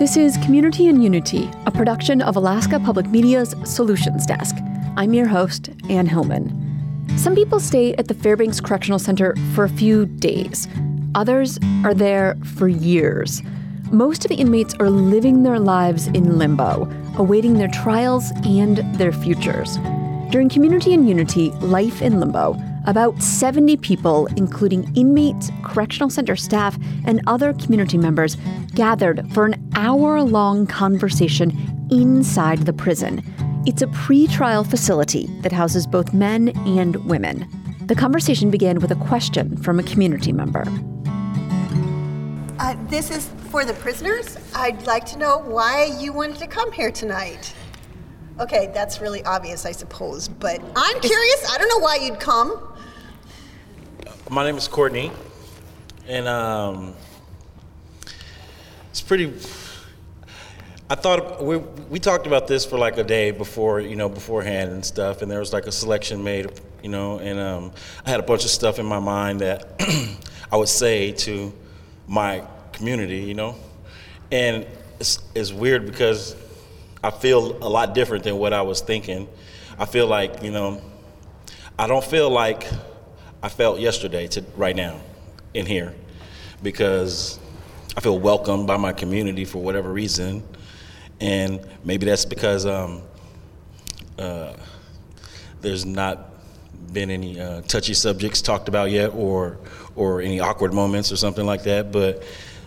This is Community and Unity, a production of Alaska Public Media's Solutions Desk. I'm your host, Ann Hillman. Some people stay at the Fairbanks Correctional Center for a few days. Others are there for years. Most of the inmates are living their lives in limbo, awaiting their trials and their futures. During Community and Unity, Life in Limbo, about 70 people, including inmates, correctional center staff, and other community members, gathered for an hour-long conversation inside the prison. It's a pre-trial facility that houses both men and women. The conversation began with a question from a community member. This is for the prisoners. I'd like to know why you wanted to come here tonight. Okay, that's really obvious, I suppose, but I'm curious. I don't know why you'd come. My name is Courtney, and it's pretty. I thought we talked about this for like a day before, beforehand and stuff, and there was like a selection made, and I had a bunch of stuff in my mind that I would say to my community, and it's weird because I feel a lot different than what I was thinking. I feel like, I don't feel like I felt yesterday to right now in here, because I feel welcomed by my community for whatever reason. And maybe that's because there's not been any touchy subjects talked about yet, or any awkward moments or something like that. But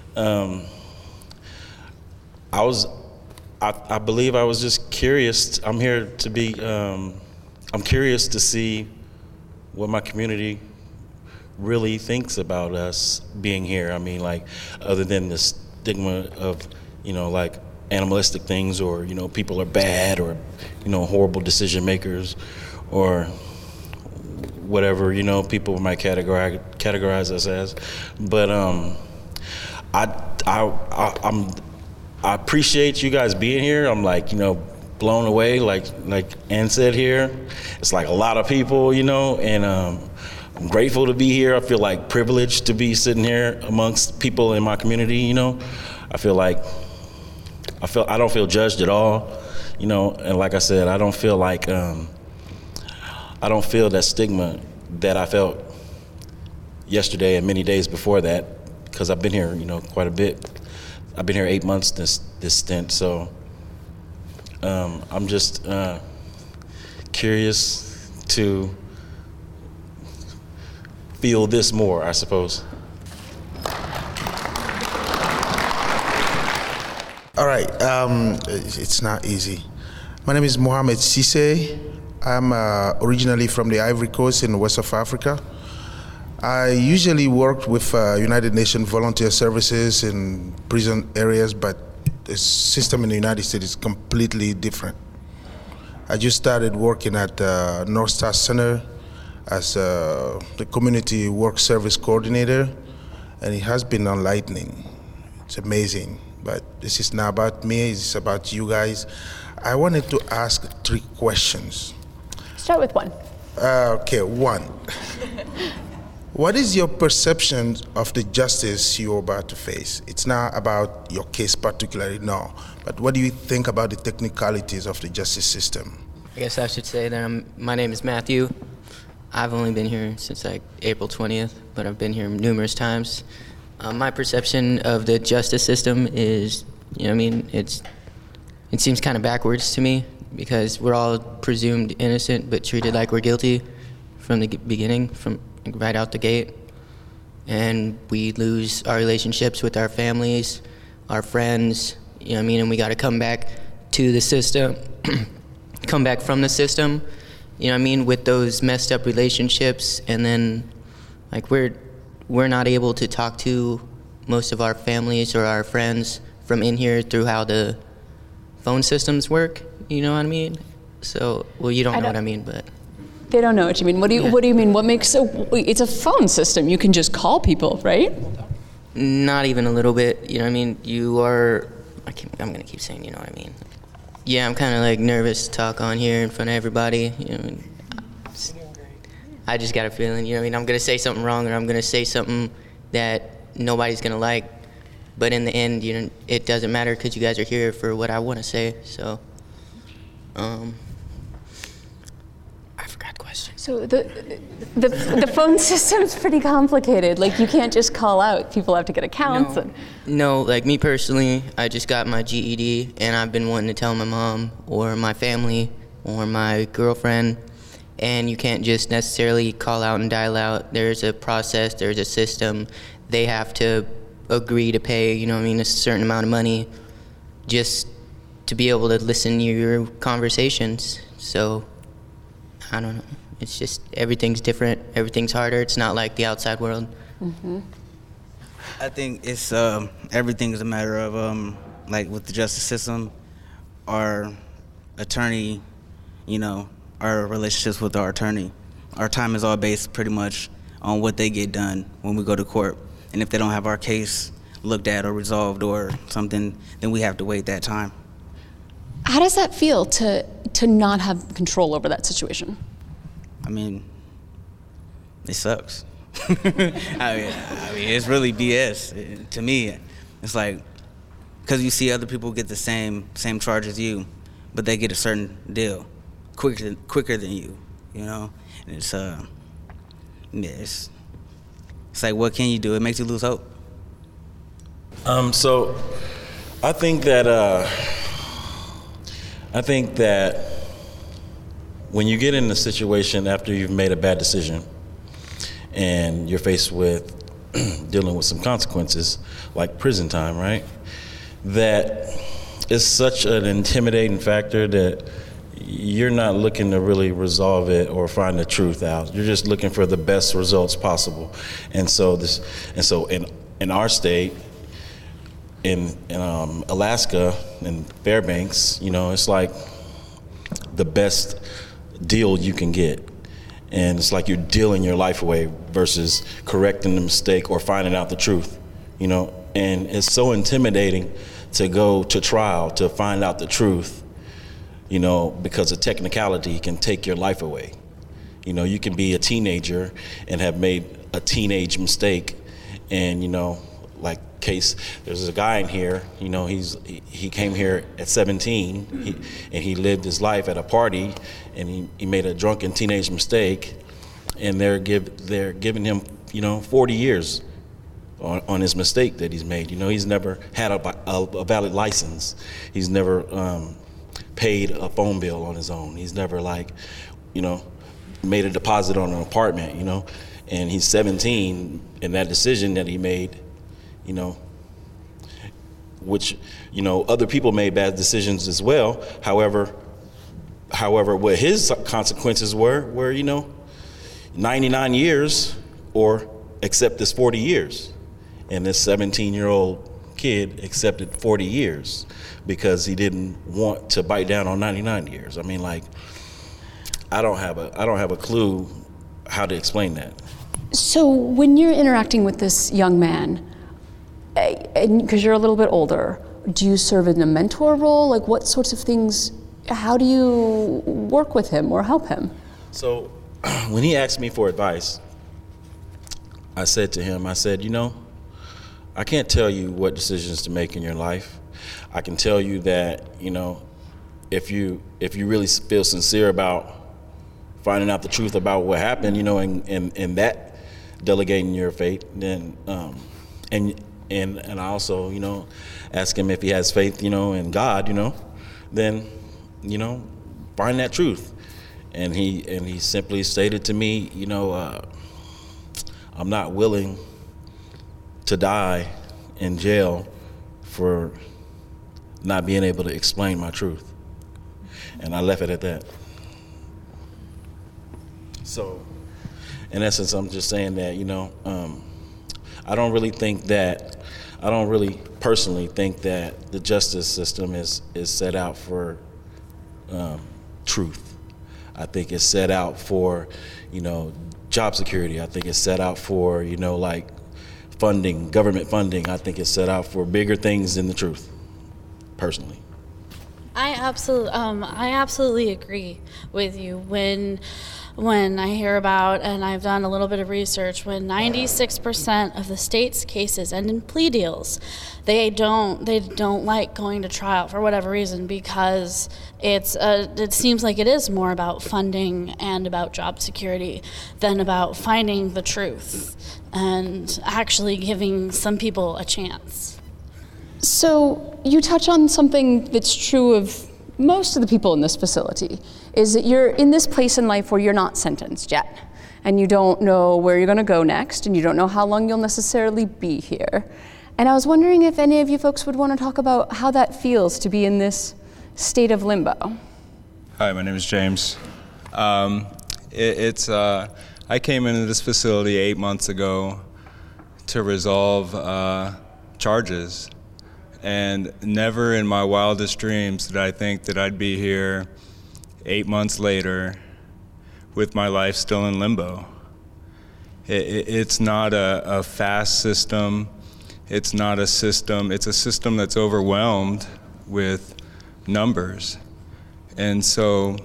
I believe I was just curious. I'm here to be. I'm curious to see what my community really thinks about us being here. I mean, like, other than the stigma of, like animalistic things, or, people are bad, or, horrible decision makers, or whatever, people might categorize us as. But I appreciate you guys being here. I'm like, blown away, like Ann said here. It's like a lot of people, and I'm grateful to be here. I feel like privileged to be sitting here amongst people in my community, I don't feel judged at all, and like I said, I don't feel like, I don't feel that stigma that I felt yesterday and many days before that, because I've been here, quite a bit. I've been here 8 months this stint, so I'm just curious to feel this more, I suppose. All right, it's not easy. My name is Mohamed Cisse. I'm originally from the Ivory Coast in West of Africa. I usually work with United Nations Volunteer Services in prison areas, but the system in the United States is completely different. I just started working at North Star Center as the Community Work Service Coordinator, and it has been enlightening. It's amazing, but this is not about me, it's about you guys. I wanted to ask 3 questions. Start with one. Okay, one. What is your perception of the justice you're about to face? It's not about your case particularly, no, but what do you think about the technicalities of the justice system? I guess I should say that my name is Matthew. I've only been here since like April 20th, but I've been here numerous times. My perception of the justice system is, it seems kind of backwards to me, because we're all presumed innocent but treated like we're guilty from the beginning, from right out the gate. And we lose our relationships with our families, our friends, and we got to come back to the system, come back from the system, with those messed up relationships. And then, like, we're not able to talk to most of our families or our friends from in here through how the phone systems work, you know what I mean? So, well, you don't know what I mean, but. They don't know what you mean. What do you mean? What makes it's a phone system. You can just call people, right? Not even a little bit. You are. I'm gonna keep saying, you know what I mean. Yeah, I'm kind of like nervous to talk on here in front of everybody. I just got a feeling. I'm gonna say something wrong, or I'm gonna say something that nobody's gonna like. But in the end, it doesn't matter because you guys are here for what I want to say. So, I forgot the question. So the phone system's pretty complicated. Like, you can't just call out. People have to get accounts. No, like me personally, I just got my GED, and I've been wanting to tell my mom or my family or my girlfriend, and you can't just necessarily call out and dial out. There's a process, there's a system. They have to agree to pay, a certain amount of money just to be able to listen to your conversations. So, I don't know. It's just, everything's different, everything's harder. It's not like the outside world. Mm-hmm. I think it's everything is a matter of like with the justice system, our attorney, our relationships with our attorney. Our time is all based pretty much on what they get done when we go to court. And if they don't have our case looked at or resolved or something, then we have to wait that time. How does that feel to not have control over that situation? I mean, it sucks. I mean, it's really BS to me. It's like, because you see other people get the same charge as you, but they get a certain deal quicker than you, And it's like, what can you do? It makes you lose hope. So I think that when you get in a situation after you've made a bad decision and you're faced with dealing with some consequences like prison time, right? That is such an intimidating factor that you're not looking to really resolve it or find the truth out. You're just looking for the best results possible. And so in our state, in Alaska, in Fairbanks, it's like the best deal you can get. And it's like you're dealing your life away versus correcting the mistake or finding out the truth, And it's so intimidating to go to trial to find out the truth, because a technicality can take your life away. You can be a teenager and have made a teenage mistake, and like case, there's a guy in here, he came here at 17, and he lived his life at a party, and he made a drunken teenage mistake, and they're giving him 40 years on his mistake that he's made. He's never had a valid license. He's never paid a phone bill on his own. He's never made a deposit on an apartment, and he's 17, and that decision that he made, which, other people made bad decisions as well. However, what his consequences were, 99 years or accept this 40 years. And this 17-year-old kid accepted 40 years because he didn't want to bite down on 99 years. I mean, I don't have a clue how to explain that. So when you're interacting with this young man, because you're a little bit older, do you serve in a mentor role? Like, what sorts of things, how do you work with him or help him? So when he asked me for advice, I said to him, I can't tell you what decisions to make in your life. I can tell you that, if you really feel sincere about finding out the truth about what happened, and that delegating your faith, then and I also, ask him if he has faith, in God, then, find that truth. And he simply stated to me, I'm not willing to die in jail for not being able to explain my truth. And I left it at that. So, in essence, I'm just saying that, I don't really personally think that the justice system is set out for truth. I think it's set out for, job security. I think it's set out for, funding, government funding. I think it's set out for bigger things than the truth, personally. I absolutely agree with you. When when I hear about, and I've done a little bit of research, when 96% of the state's cases end in plea deals. They don't like going to trial for whatever reason, because it seems like it is more about funding and about job security than about finding the truth and actually giving some people a chance. So you touch on something that's true of most of the people in this facility, is that you're in this place in life where you're not sentenced yet, and you don't know where you're going to go next, and you don't know how long you'll necessarily be here. And I was wondering if any of you folks would want to talk about how that feels to be in this state of limbo. Hi, my name is James. I came into this facility 8 months ago to resolve charges, and never in my wildest dreams did I think that I'd be here 8 months later with my life still in limbo. It's not a fast system. It's not a system. It's a system that's overwhelmed with numbers. And so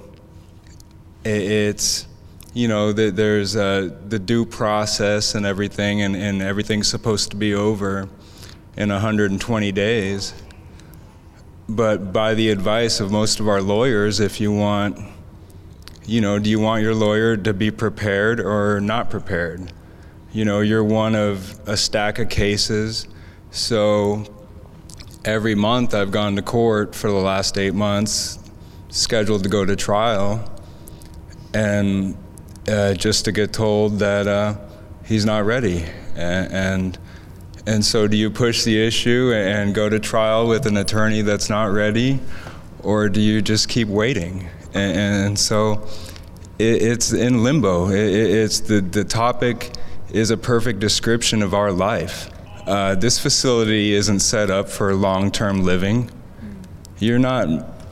it's, there's the due process and everything, and everything's supposed to be over in 120 days. But by the advice of most of our lawyers, if you want, do you want your lawyer to be prepared or not prepared? You're one of a stack of cases. So every month I've gone to court for the last 8 months, scheduled to go to trial, and just to get told that he's not ready. And so do you push the issue and go to trial with an attorney that's not ready, or do you just keep waiting? And so it's in limbo. It's the topic is a perfect description of our life. This facility isn't set up for long-term living. You're not,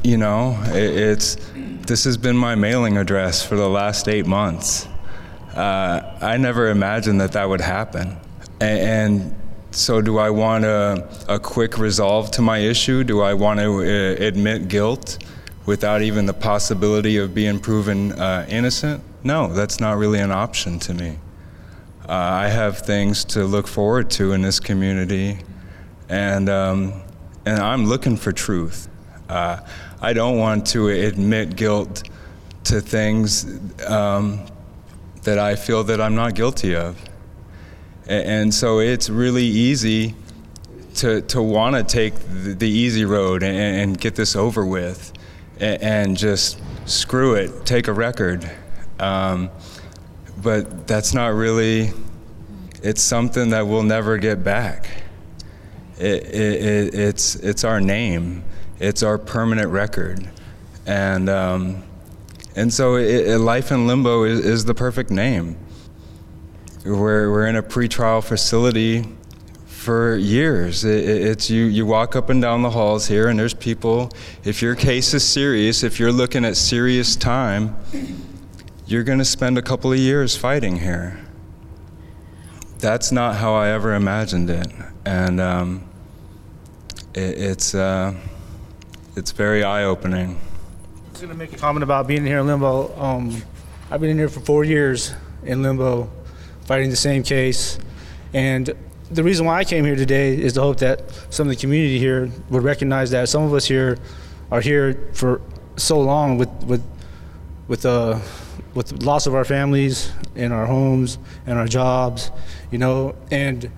this has been my mailing address for the last 8 months. I never imagined that would happen. And so do I want a quick resolve to my issue? Do I want to admit guilt without even the possibility of being proven innocent? No, that's not really an option to me. I have things to look forward to in this community, and I'm looking for truth. I don't want to admit guilt to things that I feel that I'm not guilty of. And so it's really easy to want to take the easy road and get this over with and just screw it, take a record. But that's not really, it's something that we'll never get back. It's our name. It's our permanent record. And so Life in Limbo is the perfect name. We're in a pretrial facility for years. It's you walk up and down the halls here, and there's people. If your case is serious, if you're looking at serious time, you're going to spend a couple of years fighting here. That's not how I ever imagined it, and it's very eye-opening. I was going to make a comment about being here in limbo. I've been in here for 4 years in limbo, fighting the same case, and the reason why I came here today is to hope that some of the community here would recognize that some of us here are here for so long with the loss of our families and our homes and our jobs, and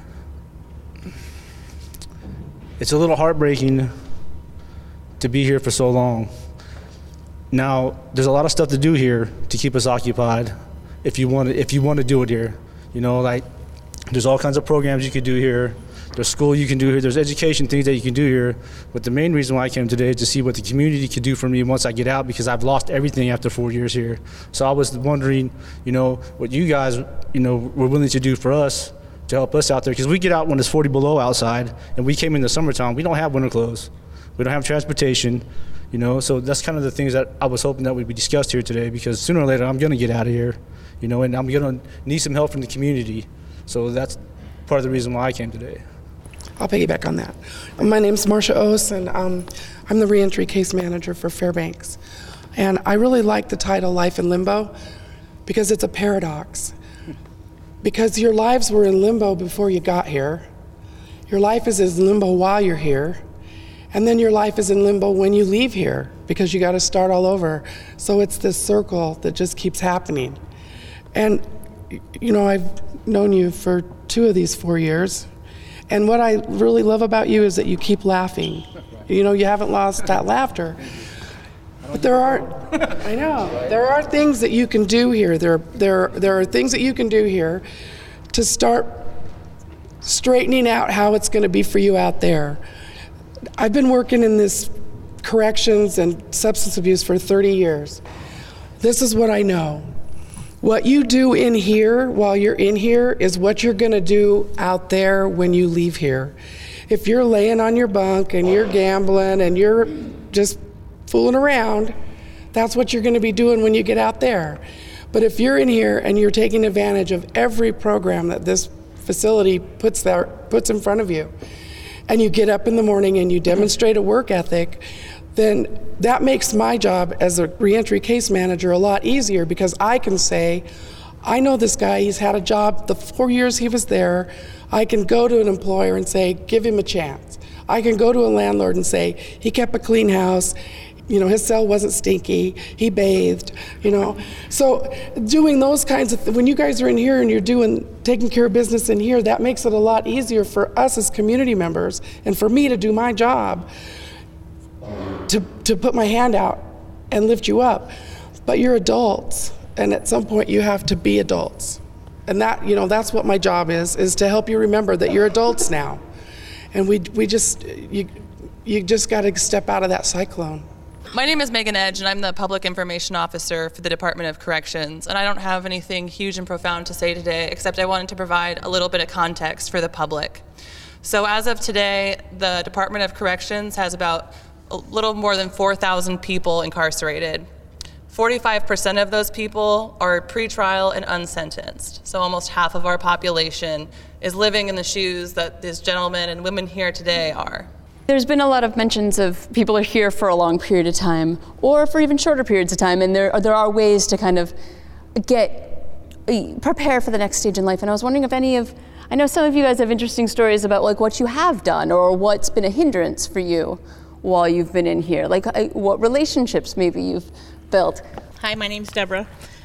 it's a little heartbreaking to be here for so long. Now, there's a lot of stuff to do here to keep us occupied if you want to do it here. There's all kinds of programs you could do here. There's school you can do here. There's education things that you can do here. But the main reason why I came today is to see what the community could do for me once I get out, because I've lost everything after 4 years here. So I was wondering, what you guys, were willing to do for us to help us out there. Because we get out when it's 40 below outside, and we came in the summertime. We don't have winter clothes. We don't have transportation. So that's kind of the things that I was hoping that would be discussed here today, because sooner or later I'm going to get out of here, and I'm going to need some help from the community. So that's part of the reason why I came today. I'll piggyback on that. My name's Marcia Ose, and I'm the reentry case manager for Fairbanks. And I really like the title, Life in Limbo, because it's a paradox. Because your lives were in limbo before you got here. Your life is in limbo while you're here. And then your life is in limbo when you leave here, because you got to start all over. So it's this circle that just keeps happening. And, you know, I've known you for 2 of these 4 years. And what I really love about you is that you keep laughing. You know, you haven't lost that laughter. But there are things that you can do here. There are things that you can do here to start straightening out how it's going to be for you out there. I've been working in this corrections and substance abuse for 30 years. This is what I know. What you do in here while you're in here is what you're going to do out there when you leave here. If you're laying on your bunk and you're gambling and you're just fooling around, that's what you're going to be doing when you get out there. But if you're in here and you're taking advantage of every program that this facility puts in front of you, and you get up in the morning and you demonstrate a work ethic, then that makes my job as a reentry case manager a lot easier, because I can say, I know this guy, he's had a job the 4 years he was there. I can go to an employer and say, give him a chance. I can go to a landlord and say, he kept a clean house, you know, his cell wasn't stinky, he bathed, you know. So doing those kinds of when you guys are in here and you're taking care of business in here, that makes it a lot easier for us as community members and for me to do my job, to put my hand out and lift you up. But you're adults, and at some point you have to be adults. And that, you know, that's what my job is to help you remember that you're adults now. And you just got to step out of that cyclone. My name is Megan Edge, and I'm the Public Information Officer for the Department of Corrections. And I don't have anything huge and profound to say today, except I wanted to provide a little bit of context for the public. So as of today, the Department of Corrections has about a little more than 4,000 people incarcerated. 45% of those people are pretrial and unsentenced. So almost half of our population is living in the shoes that these gentlemen and women here today are. There's been a lot of mentions of people are here for a long period of time or for even shorter periods of time, and there are ways to kind of prepare for the next stage in life. And I was wondering if I know some of you guys have interesting stories about like what you have done or what's been a hindrance for you while you've been in here, like what relationships maybe you've built. Hi, my name's Deborah.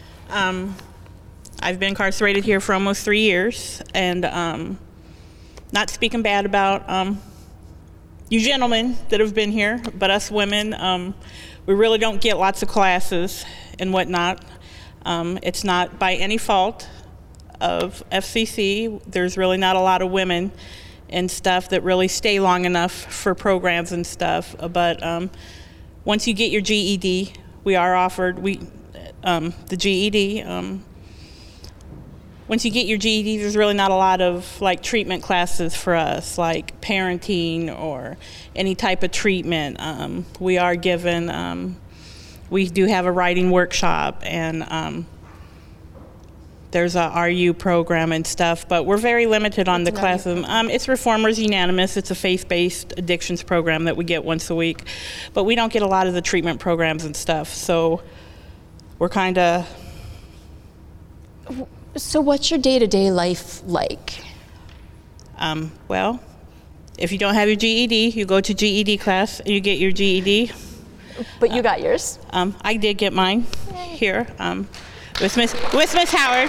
I've been incarcerated here for almost 3 years, and not speaking bad about you gentlemen that have been here, but us women, we really don't get lots of classes and whatnot. It's not by any fault of FCC. There's really not a lot of women and stuff that really stay long enough for programs and stuff. But once you get your GED, we are offered the GED. Once you get your GED, there's really not a lot of like treatment classes for us, like parenting or any type of treatment. We are given, we do have a writing workshop, and there's a RU program and stuff, but we're very limited on the classes. It's Reformers Unanimous. It's a faith-based addictions program that we get once a week, but we don't get a lot of the treatment programs and stuff, so we're kind of... So what's your day-to-day life like? Well, if you don't have your GED, you go to GED class and you get your GED. But you got yours? I did get mine here with Miss Howard.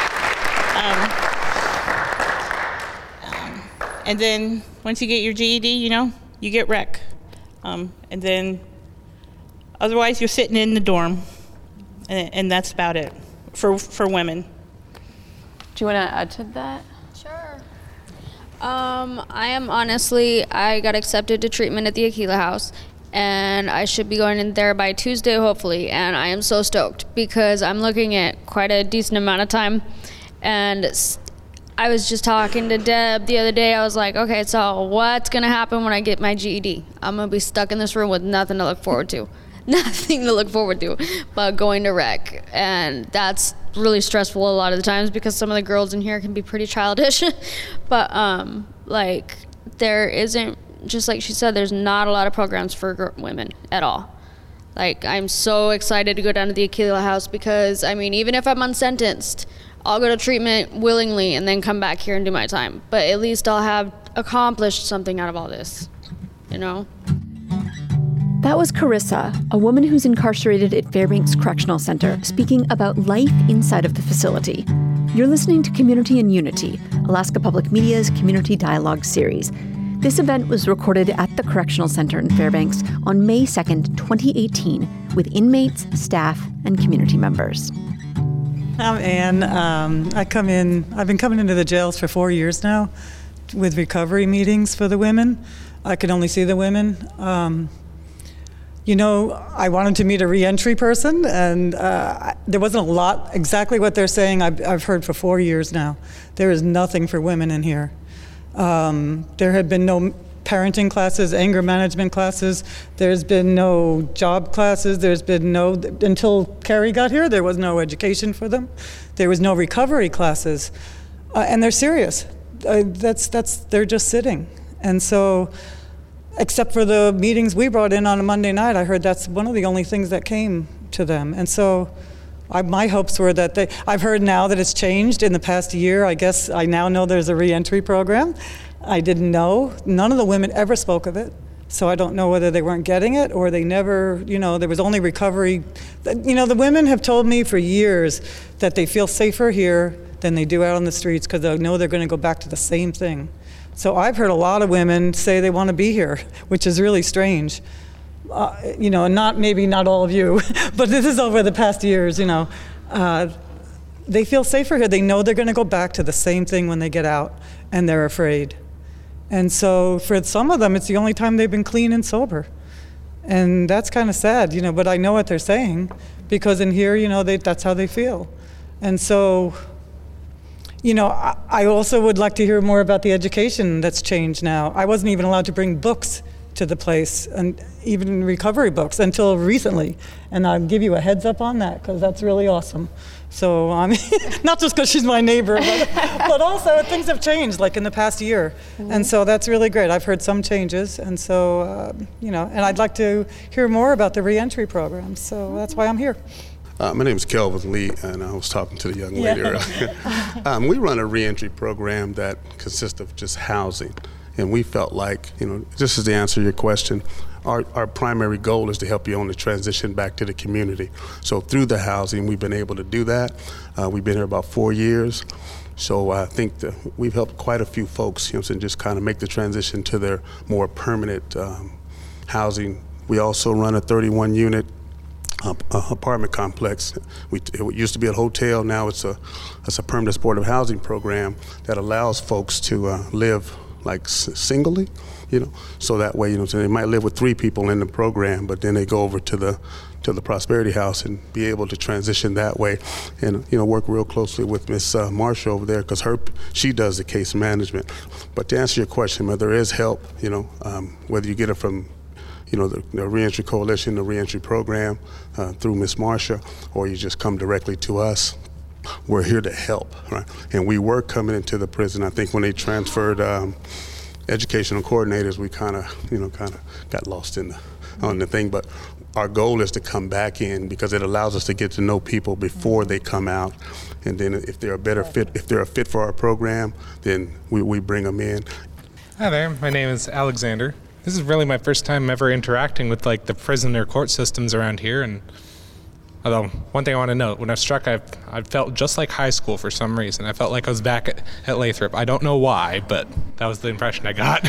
And then once you get your GED, you know, you get rec. And then otherwise you're sitting in the dorm. And that's about it for women. Do you want to add to that? Sure. I got accepted to treatment at the Aquila House, and I should be going in there by Tuesday, hopefully, and I am so stoked because I'm looking at quite a decent amount of time, and I was just talking to Deb the other day. I was like, okay, so what's going to happen when I get my GED? I'm going to be stuck in this room with nothing to look forward to. Nothing to look forward to but going to rec, and that's really stressful a lot of the times because some of the girls in here can be pretty childish. But like there isn't, just like she said, there's not a lot of programs for women at all. Like, I'm so excited to go down to the Aquila House because, I mean, even if I'm unsentenced, I'll go to treatment willingly and then come back here and do my time. But at least I'll have accomplished something out of all this, you know? That was Carissa, a woman who's incarcerated at Fairbanks Correctional Center, speaking about life inside of the facility. You're listening to Community and Unity, Alaska Public Media's Community Dialogue series. This event was recorded at the Correctional Center in Fairbanks on May 2nd, 2018, with inmates, staff, and community members. I'm Ann. I've been coming into the jails for 4 years now with recovery meetings for the women. I could only see the women. I wanted to meet a reentry person, and there wasn't a lot, exactly what they're saying I've heard for 4 years now. There is nothing for women in here. There have been no parenting classes, anger management classes. There's been no job classes. There's been until Carrie got here, there was no education for them. There was no recovery classes. And they're serious. They're just sitting. And so, except for the meetings we brought in on a Monday night, I heard that's one of the only things that came to them. And so my hopes were that I've heard now that it's changed in the past year. I guess I now know there's a reentry program. I didn't know. None of the women ever spoke of it. So I don't know whether they weren't getting it or they never, there was only recovery. The women have told me for years that they feel safer here than they do out on the streets because they know they're going to go back to the same thing. So I've heard a lot of women say they want to be here, which is really strange. Not all of you, but this is over the past years, they feel safer here. They know they're going to go back to the same thing when they get out, and they're afraid. And so for some of them, it's the only time they've been clean and sober. And that's kind of sad, but I know what they're saying because in here, that's how they feel. And so, I also would like to hear more about the education that's changed now. I wasn't even allowed to bring books to the place, and even recovery books, until recently. And I'll give you a heads up on that, because that's really awesome. So, not just because she's my neighbor, but also things have changed, like in the past year. Mm-hmm. And so that's really great. I've heard some changes, and so, and I'd like to hear more about the reentry program. So that's why I'm here. My name is Kelvin Lee, and I was talking to the young lady earlier. We run a reentry program that consists of just housing. And we felt like, just as the answer to your question, our primary goal is to help you on the transition back to the community. So through the housing, we've been able to do that. We've been here about 4 years. So I think that we've helped quite a few folks, and just kind of make the transition to their more permanent housing. We also run a 31-unit apartment complex. It used to be a hotel. Now it's a permanent supportive housing program that allows folks to live like singly, so that way, so they might live with 3 people in the program, but then they go over to the Prosperity House and be able to transition that way, and work real closely with Miss Marsha over there, because she does the case management. But to answer your question, there is help, whether you get it from the Reentry Coalition, the Reentry Program, through Miss Marsha, or you just come directly to us. We're here to help, right? And we were coming into the prison. I think when they transferred educational coordinators, we kind of got lost on the thing. But our goal is to come back in, because it allows us to get to know people before they come out. And then if they're a fit for our program, then we bring them in. Hi there, my name is Alexander. This is really my first time ever interacting with the prison or court systems around here, and although one thing I want to note, when I was struck, I felt just like high school for some reason. I felt like I was back at Lathrop. I don't know why, but that was the impression I got.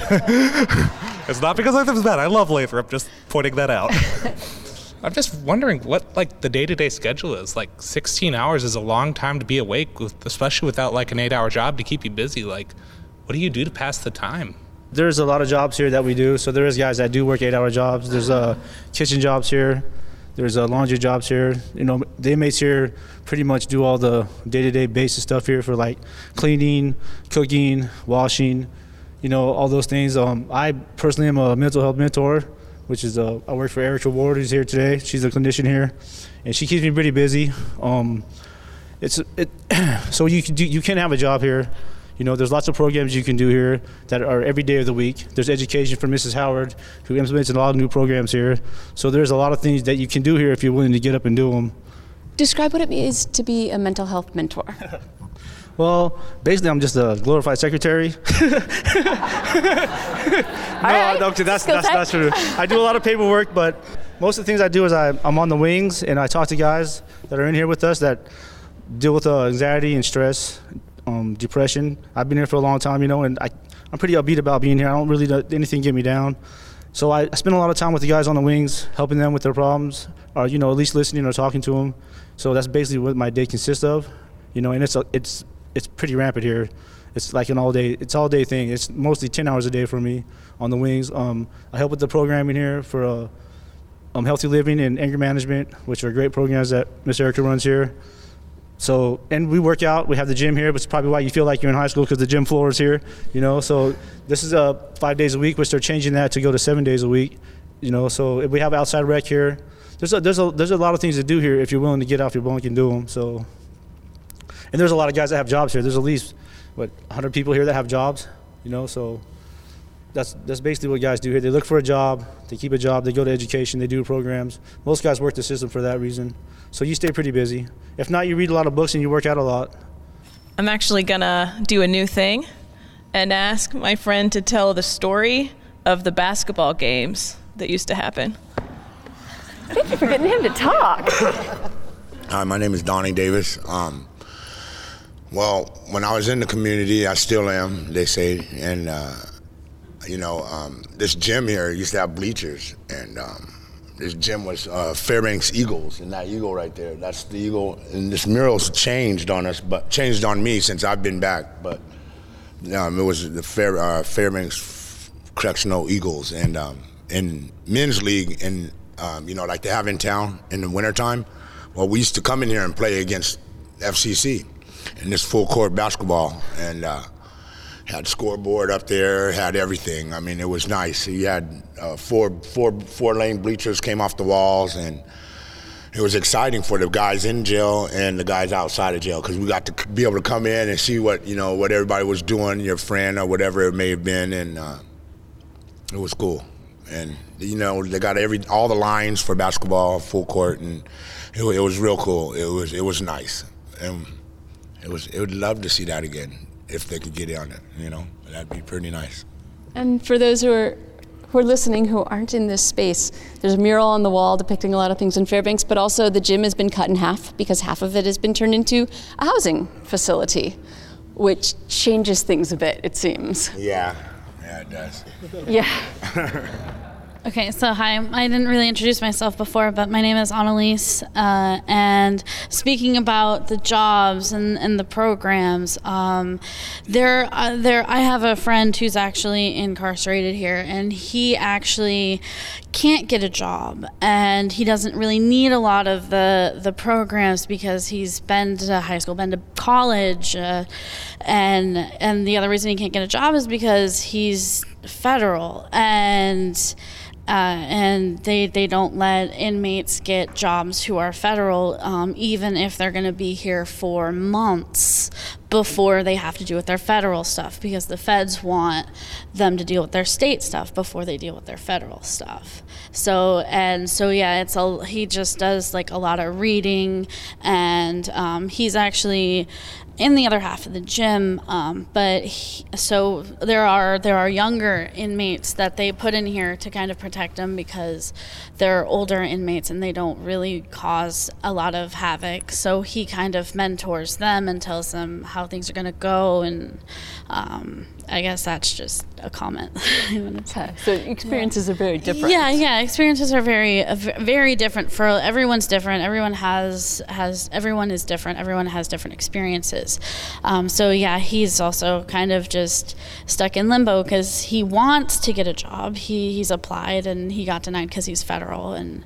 It's not because Lathrop is bad. I love Lathrop, just pointing that out. I'm just wondering what the day-to-day schedule is. 16 hours is a long time to be awake, especially without an 8-hour job to keep you busy. What do you do to pass the time? There's a lot of jobs here that we do. So there is guys that do work 8-hour jobs. There's kitchen jobs here. There's laundry jobs here. The inmates here pretty much do all the day-to-day basic stuff here for cleaning, cooking, washing, all those things. I personally am a mental health mentor, which is I work for Erica Ward, who's here today. She's a clinician here, and she keeps me pretty busy. So you can have a job here. You know, there's lots of programs you can do here that are every day of the week. There's education from Mrs. Howard, who implements a lot of new programs here. So there's a lot of things that you can do here if you're willing to get up and do them. Describe what it is to be a mental health mentor. Well, basically, I'm just a glorified secretary. That's true. I do a lot of paperwork, but most of the things I do is I'm on the wings and I talk to guys that are in here with us that deal with anxiety and stress, depression. I've been here for a long time, you know, and I'm pretty upbeat about being here. I don't really let anything get me down. So I spend a lot of time with the guys on the wings, helping them with their problems, or, you know, at least listening or talking to them. So that's basically what my day consists of, you know, and it's pretty rampant here. It's like an all day thing. It's mostly 10 hours a day for me on the wings. I help with the programming here for healthy living and anger management, which are great programs that Miss Erica runs here. So, and we work out. We have the gym here, which is probably why you feel like you're in high school, because the gym floor is here, you know. So this is 5 days a week, which they're changing that to go to 7 days a week, you know. So we have outside rec here. There's a lot of things to do here if you're willing to get off your bunk and can do them. So, and there's a lot of guys that have jobs here. There's at least 100 people here that have jobs, you know. So that's basically what guys do here. They look for a job, they keep a job, they go to education, they do programs. Most guys work the system for that reason. So you stay pretty busy. If not, you read a lot of books and you work out a lot. I'm actually gonna do a new thing and ask my friend to tell the story of the basketball games that used to happen. Thank you for getting him to talk. Hi, my name is Donnie Davis. Well, when I was in the community, I still am, they say, and this gym here used to have bleachers, and this gym was Fairbanks Eagles, and that eagle right there, that's the eagle. And this mural's changed on us, but changed on me since I've been back. But it was the Fairbanks Correctional Eagles, and in men's league, and like they have in town in the wintertime. Well, we used to come in here and play against FCC in this full court basketball, and had scoreboard up there, had everything. I mean, it was nice. You had four-lane bleachers came off the walls, and it was exciting for the guys in jail and the guys outside of jail, because we got to be able to come in and see what everybody was doing, your friend or whatever it may have been, and it was cool. And they got all the lines for basketball, full court, and it was real cool. It was nice, and it would love to see that again. If they could get on it, that'd be pretty nice. And for those who are listening who aren't in this space, there's a mural on the wall depicting a lot of things in Fairbanks, but also the gym has been cut in half because half of it has been turned into a housing facility, which changes things a bit, it seems. Yeah, it does. Yeah. Okay, so hi, I didn't really introduce myself before, but my name is Annalise, and speaking about the jobs and the programs, I have a friend who's actually incarcerated here, and he actually can't get a job, and he doesn't really need a lot of the programs because he's been to high school, been to college, and the other reason he can't get a job is because he's federal, and they don't let inmates get jobs who are federal, even if they're going to be here for months before they have to deal with their federal stuff, because the feds want them to deal with their state stuff before they deal with their federal stuff. So yeah, he just does like a lot of reading, and he's actually in the other half of the gym, so there are younger inmates that they put in here to kind of protect them because they're older inmates and they don't really cause a lot of havoc. So he kind of mentors them and tells them how things are going to go, and I guess that's just a comment. So experiences are very different. Yeah, experiences are very, very different. For everyone's different. Everyone is different. Everyone has different experiences. So yeah, he's also kind of just stuck in limbo because he wants to get a job. He's applied and he got denied because he's federal, and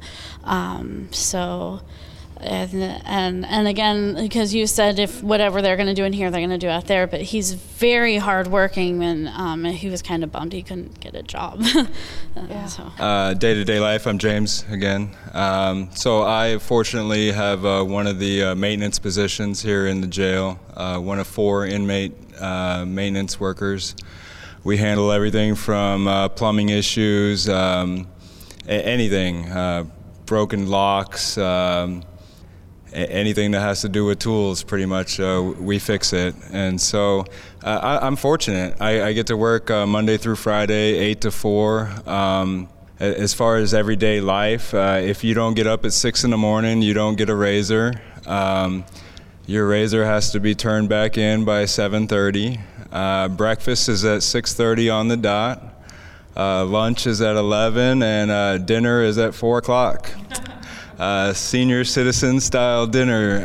and again, because you said if whatever they're going to do in here, they're going to do out there. But he's very hardworking, and he was kind of bummed he couldn't get a job. Day-to-day life, I'm James again. So I fortunately have one of the maintenance positions here in the jail, one of 4 inmate maintenance workers. We handle everything from plumbing issues, anything, broken locks, anything that has to do with tools, pretty much, we fix it. And so I'm fortunate. I get to work Monday through Friday, 8 to 4. As far as everyday life, if you don't get up at 6 in the morning, you don't get a razor. Your razor has to be turned back in by 7:30. Breakfast is at 6:30 on the dot. Lunch is at 11, and dinner is at 4 o'clock. Senior citizen style dinner.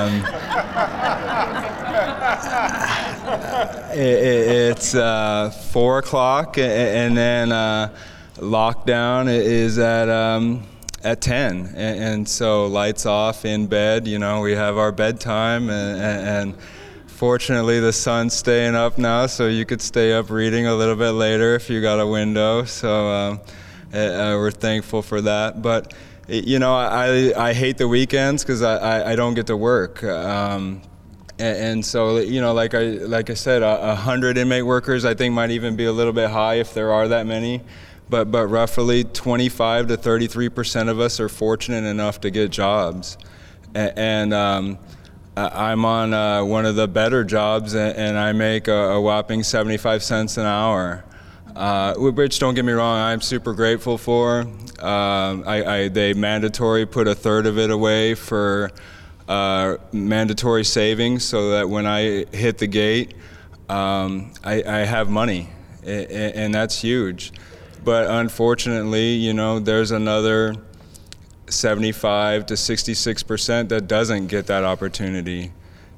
It's 4 o'clock, and then lockdown is at 10, and so lights off in bed. You know, we have our bedtime, and fortunately the sun's staying up now, so you could stay up reading a little bit later if you got a window. So we're thankful for that. But you know, I hate the weekends because I don't get to work. And so, you know, like I said, 100 inmate workers I think might even be a little bit high if there are that many. But roughly 25 to 33% of us are fortunate enough to get jobs. And I'm on one of the better jobs, and I make a whopping 75 cents an hour, which, don't get me wrong, I'm super grateful for. They mandatory put a third of it away for mandatory savings so that when I hit the gate, I have money, and that's huge. But unfortunately, you know, there's another 75 to 66% that doesn't get that opportunity.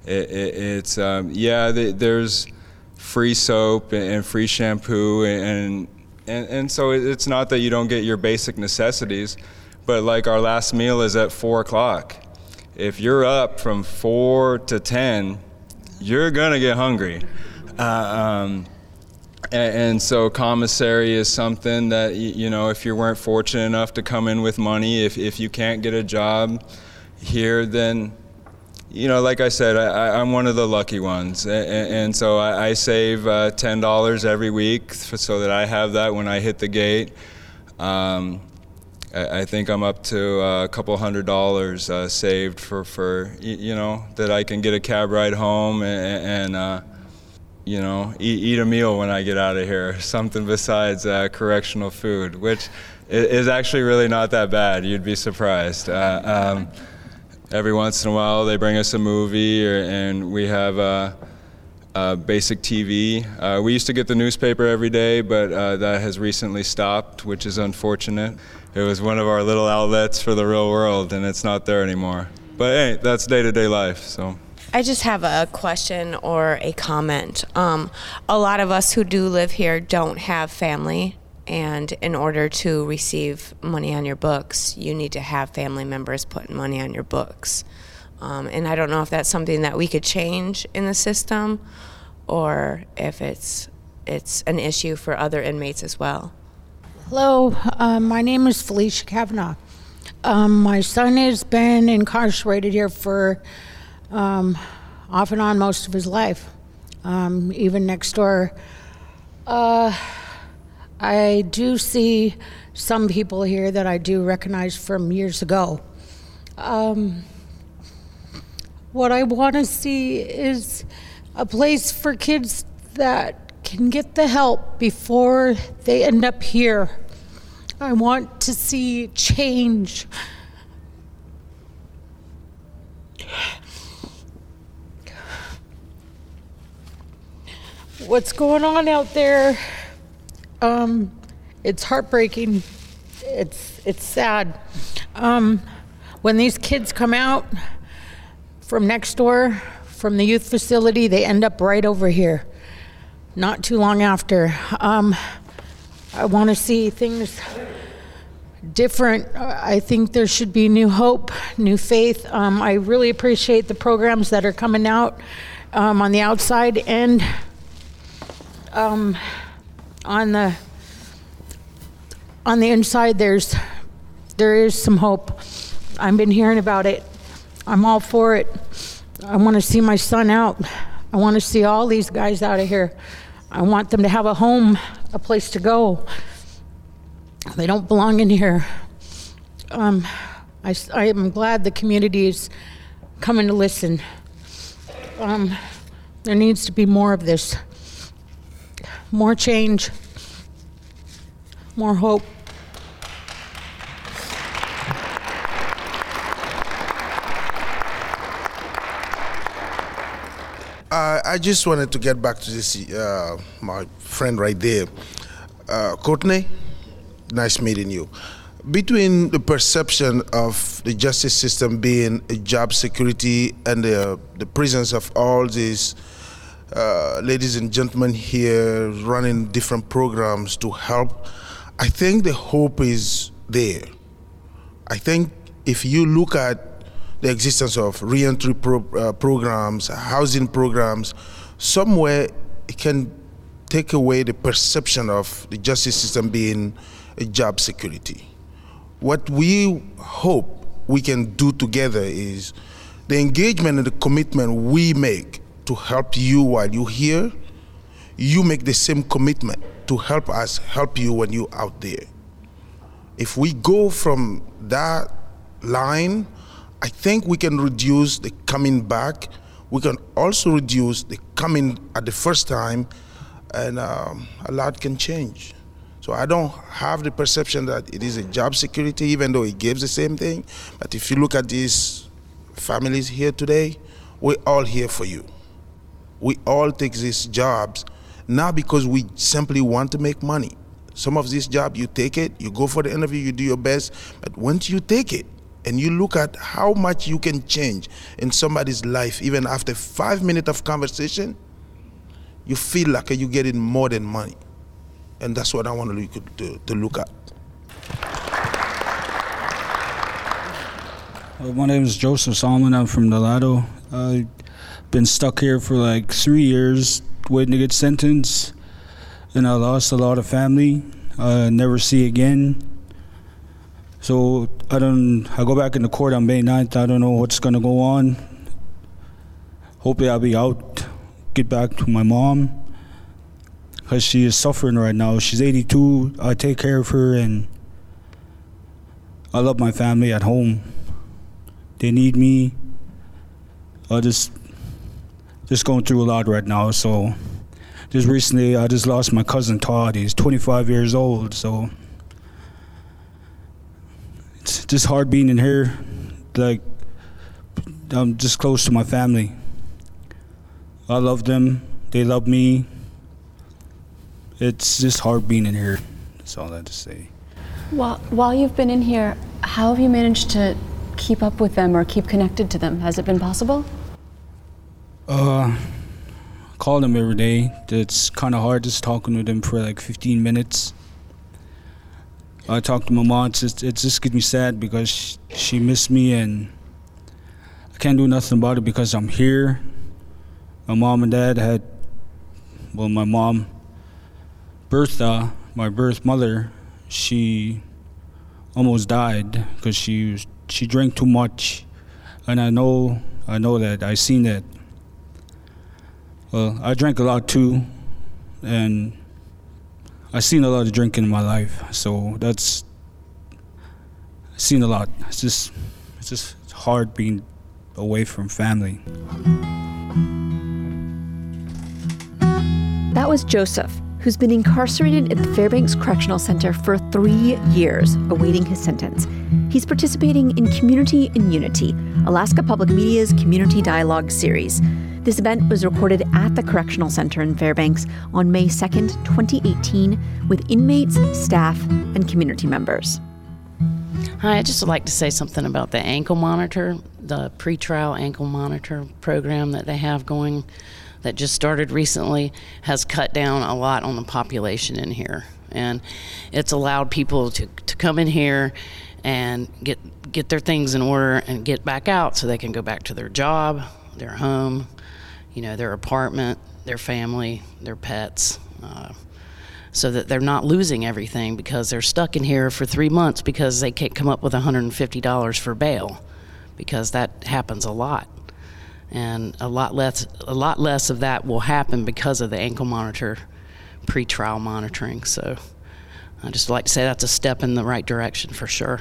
There's free soap and free shampoo, and so it's not that you don't get your basic necessities, but like our last meal is at 4 o'clock. If you're up from 4 to 10, you're gonna get hungry. And so commissary is something that, you know, if you weren't fortunate enough to come in with money, if you can't get a job here, then, you know, like I said, I'm one of the lucky ones. And so I save $10 every week so that I have that when I hit the gate. I think I'm up to a couple $100 saved for, you know, that I can get a cab ride home and you know, eat a meal when I get out of here, something besides correctional food, which is actually really not that bad. You'd be surprised. Every once in a while, they bring us a movie, and we have a basic TV. We used to get the newspaper every day, but that has recently stopped, which is unfortunate. It was one of our little outlets for the real world, and it's not there anymore. But hey, that's day-to-day life, so. I just have a question or a comment. A lot of us who do live here don't have family, and in order to receive money on your books, you need to have family members putting money on your books. And I don't know if that's something that we could change in the system, or if it's an issue for other inmates as well. Hello, my name is Felicia Kavanaugh. My son has been incarcerated here for off and on most of his life, even next door. I do see some people here that I do recognize from years ago. What I want to see is a place for kids that can get the help before they end up here. I want to see change. What's going on out there, it's heartbreaking. It's sad. When these kids come out from next door, from the youth facility, they end up right over here, not too long after. I want to see things different. I think there should be new hope, new faith. I really appreciate the programs that are coming out on the outside and on the inside. There is some hope. I've been hearing about it. I'm all for it. I want to see my son out. I want to see all these guys out of here. I want them to have a home, a place to go. They don't belong in here. I am glad the community is coming to listen. There needs to be more of this. More change. More hope. I just wanted to get back to this, my friend right there. Courtney, nice meeting you. Between the perception of the justice system being a job security and the presence of all these ladies and gentlemen here running different programs to help, I think the hope is there. I think if you look at the existence of reentry programs, housing programs, somewhere it can take away the perception of the justice system being a job security. What we hope we can do together is the engagement and the commitment we make to help you while you're here, you make the same commitment to help us help you when you're out there. If we go from that line, I think we can reduce the coming back. We can also reduce the coming at the first time, and a lot can change. So I don't have the perception that it is a job security, even though it gives the same thing. But if you look at these families here today, we're all here for you. We all take these jobs, not because we simply want to make money. Some of these jobs, you take it, you go for the interview, you do your best, but once you take it, and you look at how much you can change in somebody's life, even after 5 minutes of conversation, you feel like you're getting more than money. And that's what I want to look at. My name is Joseph Solomon. I'm from Nolado. I've been stuck here for like 3 years waiting to get sentenced, and I lost a lot of family I never see again. So I go back into court on May 9th. I don't know what's gonna go on. Hopefully I'll be out, get back to my mom, because she is suffering right now. She's 82, I take care of her, and I love my family at home. They need me. I just going through a lot right now. So just recently I just lost my cousin Todd. He's 25 years old, so it's just hard being in here. Like, I'm just close to my family. I love them, they love me. It's just hard being in here. That's all I have to say. While you've been in here, how have you managed to keep up with them or keep connected to them? Has it been possible? Call them every day. It's kind of hard just talking to them for like 15 minutes. I talk to my mom. It just gets me sad because she missed me, and I can't do nothing about it because I'm here. My mom and dad had, well, my mom, Bertha, my birth mother, she almost died because she drank too much, and I know that. I seen that. Well, I drank a lot too, and I've seen a lot of drinking in my life, so I've seen a lot. It's just hard being away from family. That was Joseph, who's been incarcerated at the Fairbanks Correctional Center for 3 years, awaiting his sentence. He's participating in Community in Unity, Alaska Public Media's community dialogue series. This event was recorded at the Correctional Center in Fairbanks on May 2nd, 2018, with inmates, staff, and community members. Hi, I'd just like to say something about the ankle monitor, the pretrial ankle monitor program that they have going that just started recently has cut down a lot on the population in here. And it's allowed people to come in here and get their things in order and get back out so they can go back to their job, their home, their apartment, their family, their pets, so that they're not losing everything because they're stuck in here for 3 months because they can't come up with $150 for bail, because that happens a lot. and a lot less of that will happen because of the ankle monitor pre-trial monitoring. So I just like to say that's a step in the right direction for sure.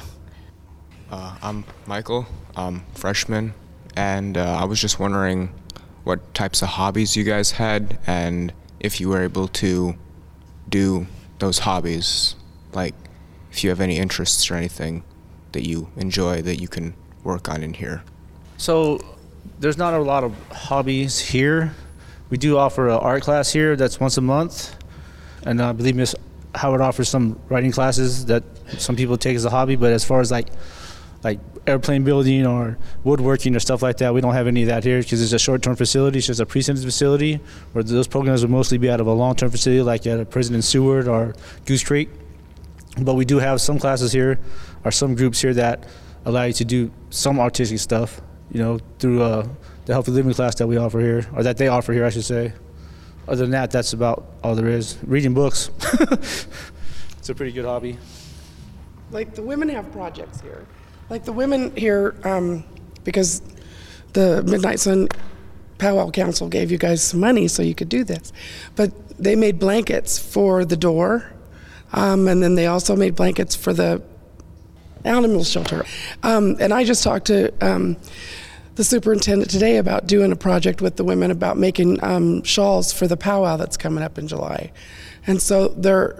I'm Michael, I'm freshman, and I was just wondering what types of hobbies you guys had, and if you were able to do those hobbies, like if you have any interests or anything that you enjoy that you can work on in here. So there's not a lot of hobbies here. We do offer an art class here that's once a month, and I believe Miss Howard offers some writing classes that some people take as a hobby, but as far as like airplane building or woodworking or stuff like that, we don't have any of that here because it's a short-term facility. It's just a pre-sentence facility, where those programs would mostly be out of a long-term facility like at a President Seward or Goose Creek. But we do have some classes here, or some groups here that allow you to do some artistic stuff, you know, through the Healthy Living class that we offer here, or that they offer here, I should say. Other than that, that's about all there is. Reading books. It's a pretty good hobby. Like the women have projects here. Like the women here, because the Midnight Sun Powwow Council gave you guys some money so you could do this. But they made blankets for the door, and then they also made blankets for the animal shelter. And I just talked to the superintendent today about doing a project with the women about making shawls for the powwow that's coming up in July. And so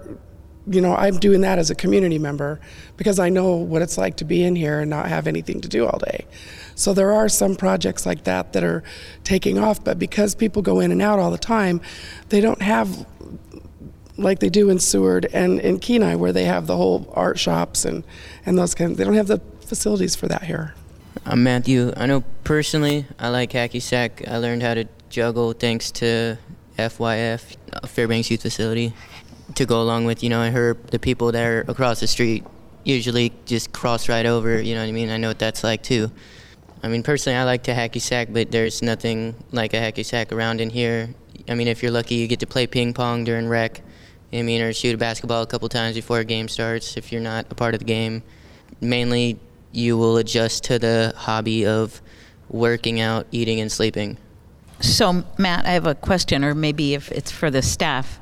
I'm doing that as a community member because I know what it's like to be in here and not have anything to do all day. So there are some projects like that that are taking off, but because people go in and out all the time, they don't have, like they do in Seward and in Kenai, where they have the whole art shops and those kinds. They don't have the facilities for that here. I'm Matthew. I know personally I like hacky sack. I learned how to juggle thanks to FYF, Fairbanks Youth Facility. To go along with, I heard the people that are across the street usually just cross right over, you know what I mean? I know what that's like too. I mean, personally, I like to hacky sack, but there's nothing like a hacky sack around in here. I mean, if you're lucky, you get to play ping pong during rec, or shoot a basketball a couple times before a game starts if you're not a part of the game. Mainly, you will adjust to the hobby of working out, eating, and sleeping. So, Matt, I have a question, or maybe if it's for the staff.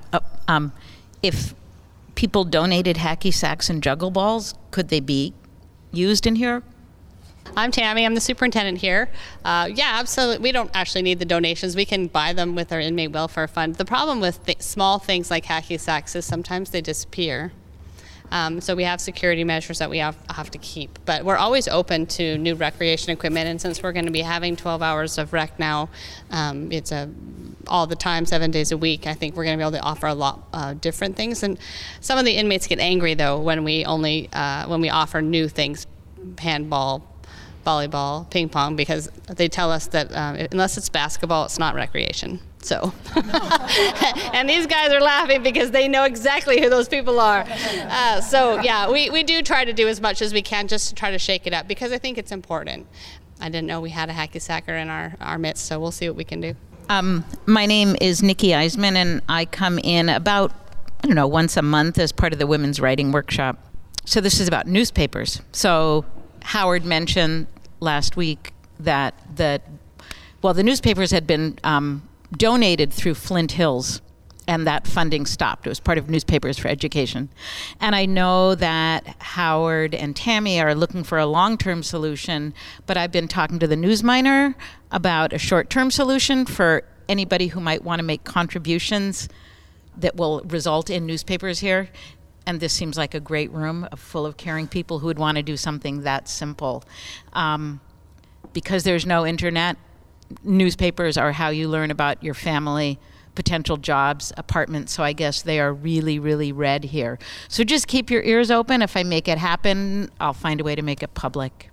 If people donated hacky sacks and juggle balls, could they be used in here? I'm Tammy. I'm the superintendent here. Yeah, absolutely. We don't actually need the donations. We can buy them with our inmate welfare fund. The problem with small things like hacky sacks is sometimes they disappear. So we have security measures that we have to keep. But we're always open to new recreation equipment, and since we're going to be having 12 hours of rec now, it's all the time, 7 days a week. I think we're going to be able to offer a lot different things. And some of the inmates get angry, though, when we offer new things, handball, volleyball, ping pong, because they tell us that unless it's basketball, it's not recreation. So, and these guys are laughing because they know exactly who those people are. So yeah, we do try to do as much as we can just to try to shake it up because I think it's important. I didn't know we had a hacky sacker in our midst, so we'll see what we can do. My name is Nikki Eisman, and I come in about, once a month as part of the Women's Writing Workshop. So this is about newspapers. So Howard mentioned last week that the newspapers had been donated through Flint Hills, and that funding stopped. It was part of Newspapers for Education. And I know that Howard and Tammy are looking for a long-term solution, but I've been talking to the Newsminer about a short-term solution for anybody who might want to make contributions that will result in newspapers here. And this seems like a great room full of caring people who would want to do something that simple. Because there's no internet, newspapers are how you learn about your family, potential jobs, apartments, so I guess they are really, really red here. So just keep your ears open. If I make it happen, I'll find a way to make it public.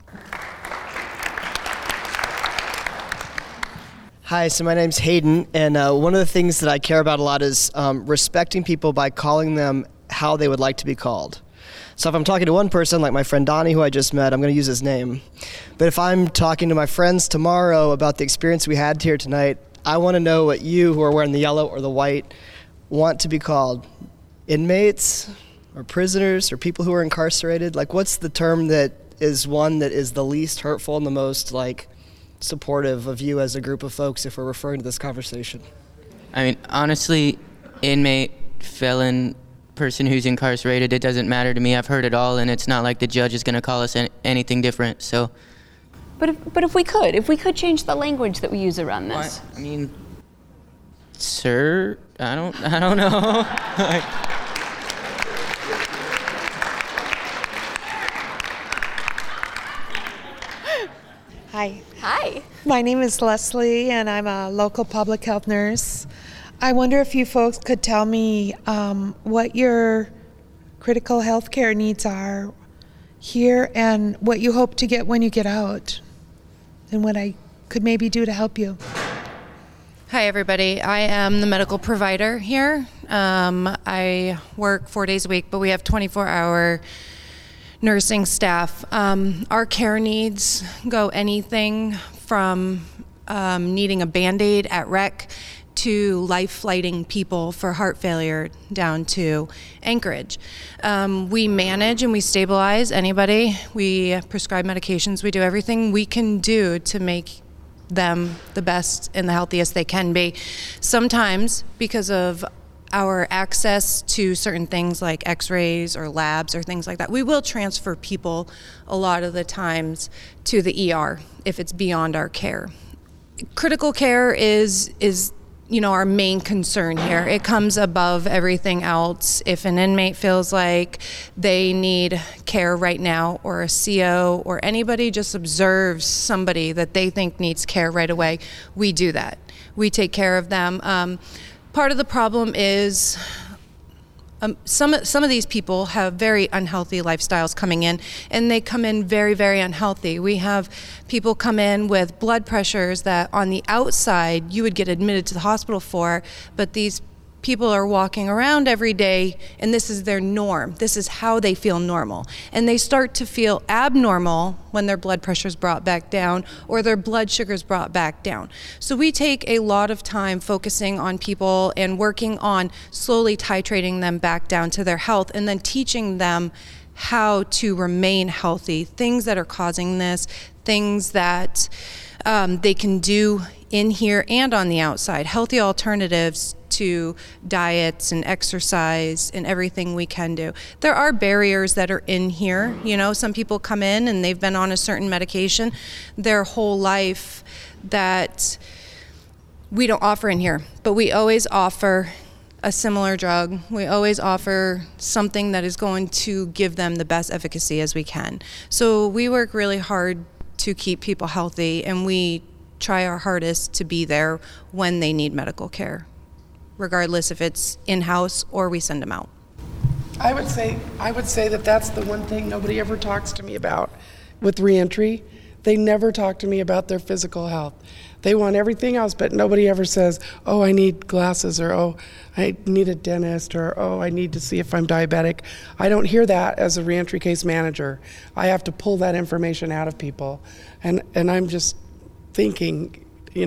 Hi, so my name's Hayden, and one of the things that I care about a lot is respecting people by calling them how they would like to be called. So if I'm talking to one person, like my friend Donnie, who I just met, I'm going to use his name. But if I'm talking to my friends tomorrow about the experience we had here tonight, I want to know what you, who are wearing the yellow or the white, want to be called. Inmates or prisoners or people who are incarcerated? Like, what's the term that is one that is the least hurtful and the most, supportive of you as a group of folks if we're referring to this conversation? I mean, honestly, inmate, felon, person who's incarcerated, it doesn't matter to me. I've heard it all, and it's not like the judge is going to call us anything different. So, But if we could change the language that we use around this. I mean, sir, I don't know. Hi. Hi. My name is Leslie, and I'm a local public health nurse. I wonder if you folks could tell me what your critical health care needs are here and what you hope to get when you get out, and what I could maybe do to help you. Hi, everybody. I am the medical provider here. I work 4 days a week, but we have 24-hour nursing staff. Our care needs go anything from needing a Band-Aid at rec to life-flighting people for heart failure down to Anchorage. We manage and we stabilize anybody. We prescribe medications. We do everything we can do to make them the best and the healthiest they can be. Sometimes, because of our access to certain things like x-rays or labs or things like that, we will transfer people a lot of the times to the ER if it's beyond our care. Critical care is our main concern here. It comes above everything else. If an inmate feels like they need care right now, or a CO or anybody just observes somebody that they think needs care right away, we do that. We take care of them. Part of the problem is some of these people have very unhealthy lifestyles coming in, and they come in very, very unhealthy. We have people come in with blood pressures that on the outside you would get admitted to the hospital for, but these people are walking around every day and this is their norm. This is how they feel normal. And they start to feel abnormal when their blood pressure is brought back down or their blood sugar is brought back down. So we take a lot of time focusing on people and working on slowly titrating them back down to their health, and then teaching them how to remain healthy, things that are causing this, things that they can do in here and on the outside, healthy alternatives to diets and exercise and everything we can do. There are barriers that are in here. Some people come in and they've been on a certain medication their whole life that we don't offer in here, but we always offer a similar drug. We always offer something that is going to give them the best efficacy as we can. So we work really hard to keep people healthy, and we try our hardest to be there when they need medical care, regardless if it's in-house or we send them out. I would say that that's the one thing nobody ever talks to me about with reentry. They never talk to me about their physical health. They want everything else, but nobody ever says, oh, I need glasses, or oh, I need a dentist, or oh, I need to see if I'm diabetic. I don't hear that as a reentry case manager. I have to pull that information out of people. And I'm just thinking, you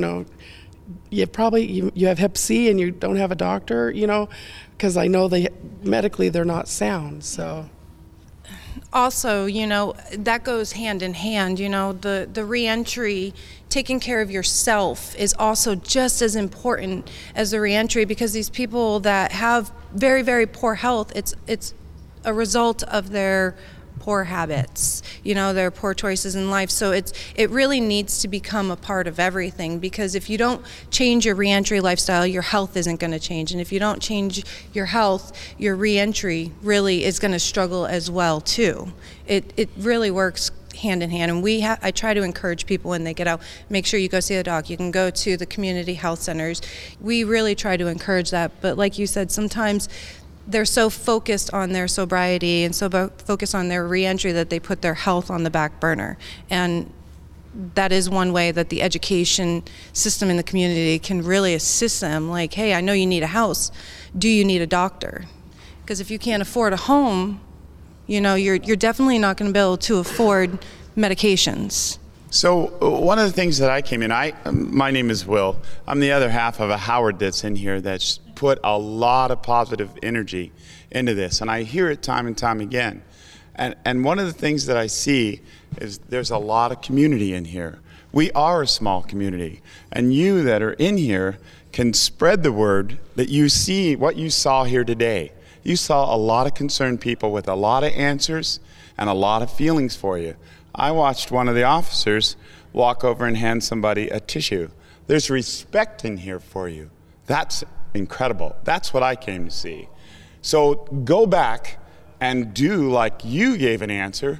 have Hep C and you don't have a doctor, because I know medically they're not sound, so. Also, that goes hand in hand. The reentry, taking care of yourself is also just as important as the reentry, because these people that have very, very poor health, it's a result of their poor habits, their poor choices in life. So it really needs to become a part of everything, because if you don't change your reentry lifestyle, your health isn't going to change. And if you don't change your health, your reentry really is going to struggle as well too. It really works hand in hand. And I try to encourage people when they get out, make sure you go see a doc. You can go to the community health centers. We really try to encourage that. But like you said, sometimes they're so focused on their sobriety and so focused on their reentry that they put their health on the back burner. And that is one way that the education system in the community can really assist them. Like, hey, I know you need a house. Do you need a doctor? Because if you can't afford a home, you're definitely not going to be able to afford medications. So one of the things that I came in, my name is Will. I'm the other half of a Howard that's in here that's put a lot of positive energy into this, and I hear it time and time again. And one of the things that I see is there's a lot of community in here. We are a small community, and you that are in here can spread the word that you see what you saw here today. You saw a lot of concerned people with a lot of answers and a lot of feelings for you. I watched one of the officers walk over and hand somebody a tissue. There's respect in here for you. That's incredible. That's what I came to see. So go back and do like you gave an answer.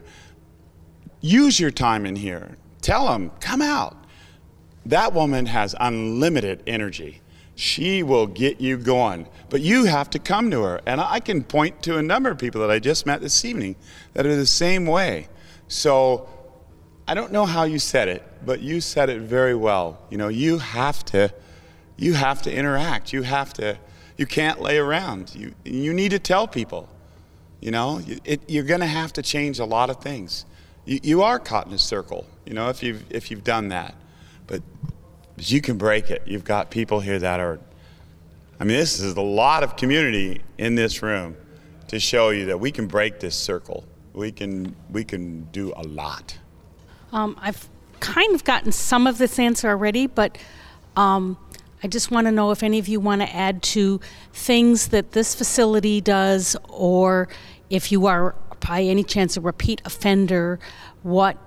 Use your time in here. Tell them, come out. That woman has unlimited energy. She will get you going, but you have to come to her. And I can point to a number of people that I just met this evening that are the same way. So I don't know how you said it, but you said it very well. You know, you have to interact. You can't lay around. You need to tell people. You know, you're going to have to change a lot of things. You are caught in a circle, you know, if you've done that. But you can break it. You've got people here that are, I mean, this is a lot of community in this room to show you that we can break this circle. We can do a lot. I've kind of gotten some of this answer already, but I just want to know if any of you want to add to things that this facility does, or if you are by any chance a repeat offender, what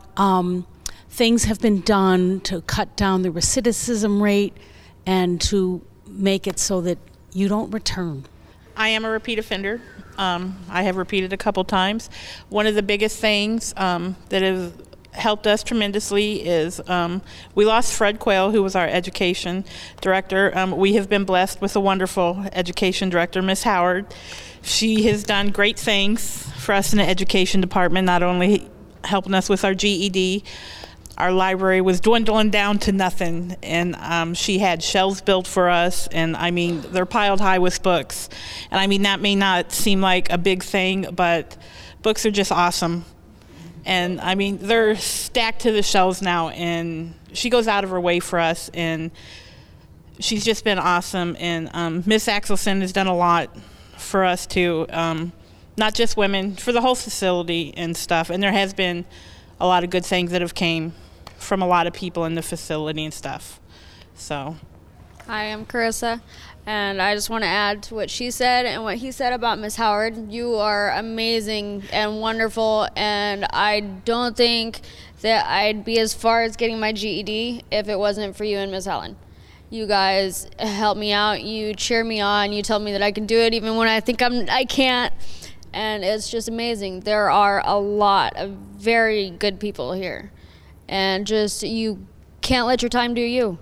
things have been done to cut down the recidivism rate and to make it so that you don't return. I am a repeat offender. I have repeated a couple times. One of the biggest things that has helped us tremendously is we lost Fred Quayle, who was our education director. We have been blessed with a wonderful education director, Miss Howard. She has done great things for us in the education department, not only helping us with our GED. Our library was dwindling down to nothing, and she had shelves built for us, and I mean, they're piled high with books. And I mean, that may not seem like a big thing, but books are just awesome. And I mean, they're stacked to the shelves now, and she goes out of her way for us, and she's just been awesome. And Miss Axelson has done a lot for us too, not just women, for the whole facility and stuff. And there has been a lot of good things that have came from a lot of people in the facility and stuff. So, hi, I'm Carissa, and I just want to add to what she said and what he said about Miss Howard. You are amazing and wonderful, and I don't think that I'd be as far as getting my GED if it wasn't for you and Miss Helen. You guys help me out, you cheer me on, you tell me that I can do it even when I think I can't, and it's just amazing. There are a lot of very good people here, and just you can't let your time do you.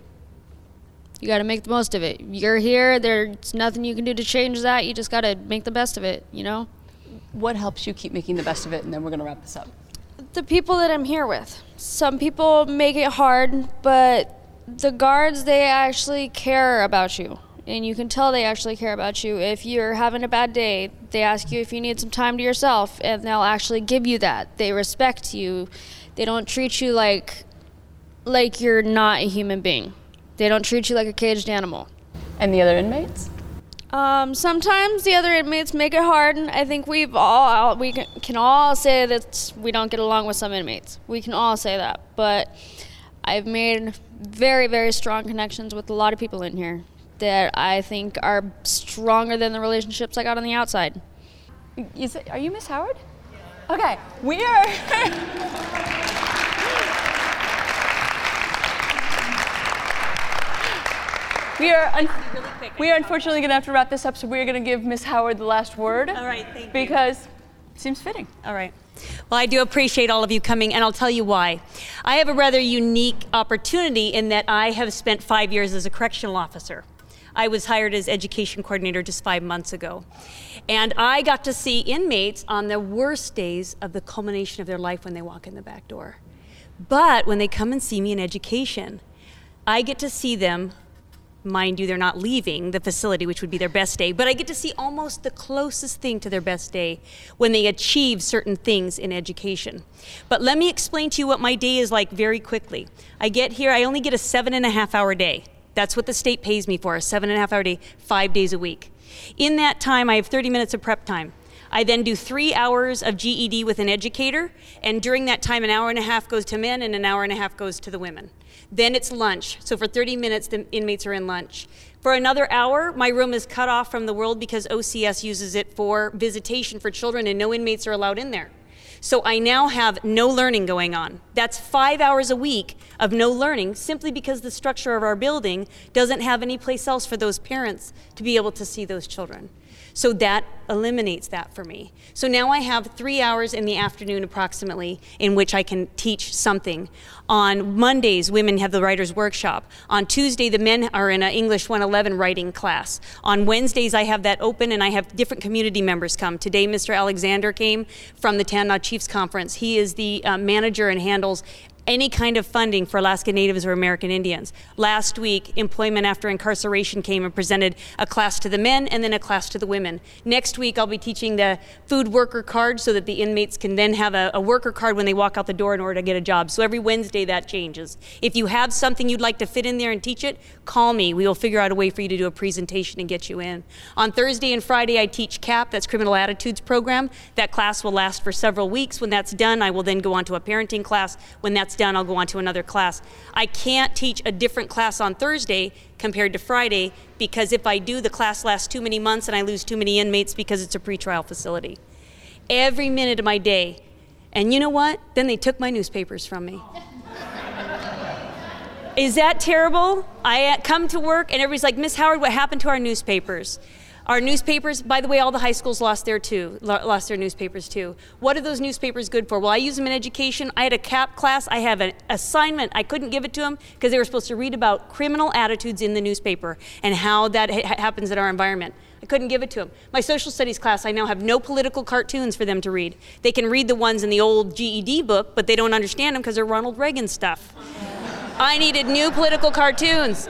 You got to make the most of it. You're here, there's nothing you can do to change that. You just got to make the best of it, you know? What helps you keep making the best of it? And then we're going to wrap this up. The people that I'm here with. Some people make it hard, but the guards, they actually care about you. And you can tell they actually care about you. If you're having a bad day, they ask you if you need some time to yourself, and they'll actually give you that. They respect you. They don't treat you like you're not a human being. They don't treat you like a caged animal. And the other inmates? Sometimes the other inmates make it hard. I think we can all say that we don't get along with some inmates. We can all say that. But I've made very, very strong connections with a lot of people in here that I think are stronger than the relationships I got on the outside. Are you Miss Howard? Okay, we are. We are unfortunately going to have to wrap this up, so we're going to give Miss Howard the last word. All right, thank you. Because it seems fitting. All right. Well, I do appreciate all of you coming, and I'll tell you why. I have a rather unique opportunity in that I have spent 5 years as a correctional officer. I was hired as education coordinator just 5 months ago. And I got to see inmates on the worst days of the culmination of their life when they walk in the back door. But when they come and see me in education, I get to see them. Mind you, they're not leaving the facility, which would be their best day, but I get to see almost the closest thing to their best day when they achieve certain things in education. But let me explain to you what my day is like very quickly. I get here, I only get a 7.5-hour day. That's what the state pays me for, a 7.5-hour day, 5 days a week. In that time, I have 30 minutes of prep time. I then do 3 hours of GED with an educator, and during that time, an hour and a half goes to men and an hour and a half goes to the women. Then it's lunch. So for 30 minutes, the inmates are in lunch. For another hour, my room is cut off from the world because OCS uses it for visitation for children, and no inmates are allowed in there. So I now have no learning going on. That's 5 hours a week of no learning, simply because the structure of our building doesn't have any place else for those parents to be able to see those children. So that eliminates that for me. So now I have 3 hours in the afternoon approximately in which I can teach something. On Mondays, women have the writer's workshop. On Tuesday, the men are in an English 111 writing class. On Wednesdays, I have that open and I have different community members come. Today, Mr. Alexander came from the Tanana Chiefs Conference. He is the manager and handles any kind of funding for Alaska Natives or American Indians. Last week, Employment After Incarceration came and presented a class to the men and then a class to the women. Next week, I'll be teaching the food worker card so that the inmates can then have a worker card when they walk out the door in order to get a job. So every Wednesday that changes. If you have something you'd like to fit in there and teach it, call me. We will figure out a way for you to do a presentation and get you in. On Thursday and Friday, I teach CAP, that's Criminal Attitudes Program. That class will last for several weeks. When that's done, I will then go on to a parenting class. When that's done, I'll go on to another class. I can't teach a different class on Thursday compared to Friday because if I do, the class lasts too many months and I lose too many inmates because it's a pretrial facility. Every minute of my day. And you know what? Then they took my newspapers from me. Is that terrible? I come to work and everybody's like, Miss Howard, what happened to our newspapers? Our newspapers, by the way, all the high schools lost their newspapers too. What are those newspapers good for? Well, I use them in education. I had a CAP class. I have an assignment. I couldn't give it to them because they were supposed to read about criminal attitudes in the newspaper and how that happens in our environment. I couldn't give it to them. My social studies class, I now have no political cartoons for them to read. They can read the ones in the old GED book, but they don't understand them because they're Ronald Reagan stuff. I needed new political cartoons.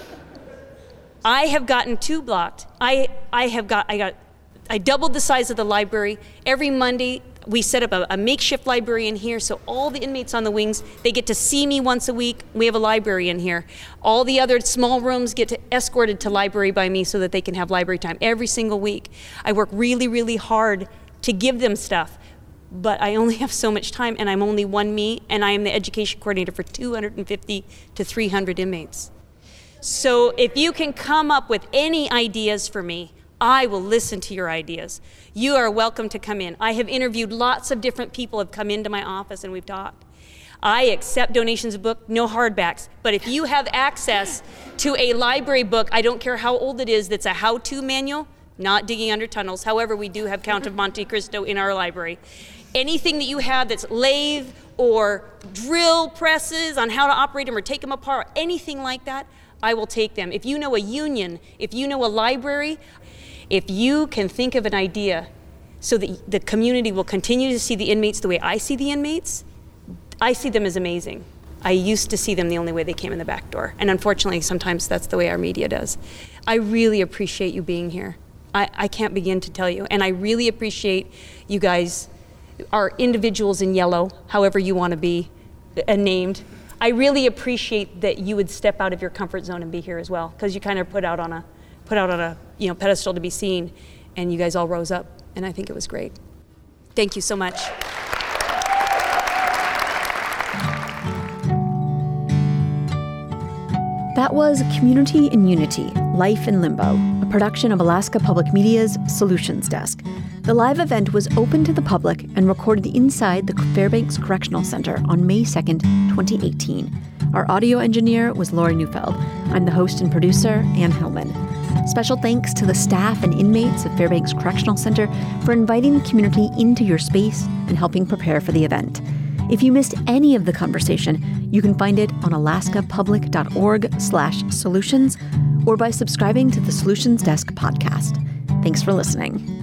I have gotten 2 blocked. I doubled the size of the library. Every Monday, we set up a makeshift library in here, so all the inmates on the wings, they get to see me once a week. We have a library in here. All the other small rooms get escorted to library by me so that they can have library time every single week. I work really, really hard to give them stuff, but I only have so much time, and I'm only one me, and I am the education coordinator for 250 to 300 inmates. So if you can come up with any ideas for me, I will listen to your ideas. You are welcome to come in. I have interviewed lots of different people have come into my office and we've talked. I accept donations of book, no hardbacks. But if you have access to a library book, I don't care how old it is, that's a how-to manual, not digging under tunnels. However, we do have Count of Monte Cristo in our library. Anything that you have that's lathe or drill presses on how to operate them or take them apart, anything like that, I will take them. If you know a union, if you know a library, if you can think of an idea so that the community will continue to see the inmates the way I see the inmates, I see them as amazing. I used to see them the only way they came in the back door. And unfortunately, sometimes that's the way our media does. I really appreciate you being here. I can't begin to tell you. And I really appreciate you guys, our individuals in yellow, however you want to be named. I really appreciate that you would step out of your comfort zone and be here as well, because you kind of put out on a pedestal to be seen, and you guys all rose up, and I think it was great. Thank you so much. That was Community in Unity, Life in Limbo, a production of Alaska Public Media's Solutions Desk. The live event was open to the public and recorded inside the Fairbanks Correctional Center on May 2nd, 2018. Our audio engineer was Laura Neufeld. I'm the host and producer, Ann Hillman. Special thanks to the staff and inmates of Fairbanks Correctional Center for inviting the community into your space and helping prepare for the event. If you missed any of the conversation, you can find it on alaskapublic.org/solutions or by subscribing to the Solutions Desk podcast. Thanks for listening.